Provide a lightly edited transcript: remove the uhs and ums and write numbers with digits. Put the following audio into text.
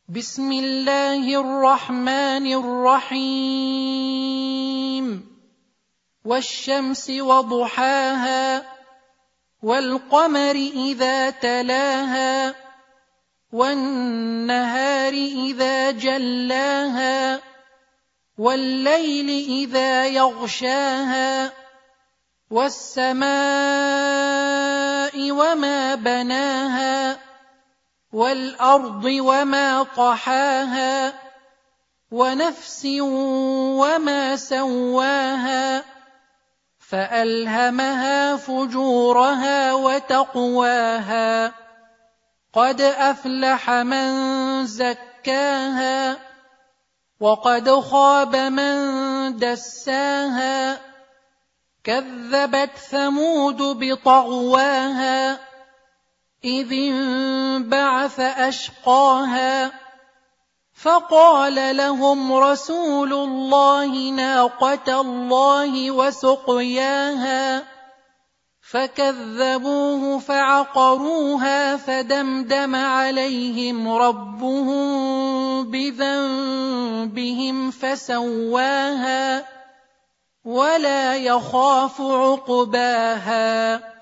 بسم الله الرحمن الرحيم والشمس وضحاها والقمر إذا تلاها والنهار إذا جلاها والليل إذا يغشاها والسماء وما بناها والأرض وما طحاها ونفس وما سواها فألهمها فجورها وتقواها قد أفلح من زكاها وقد خاب من دساها كذبت ثمود بطغواها إذ انبعث أشقاها فقال لهم رسول الله ناقة الله وسقياها فكذبوه فعقروها فدمدم عليهم ربهم بذنبهم فسواها ولا يخاف عقباها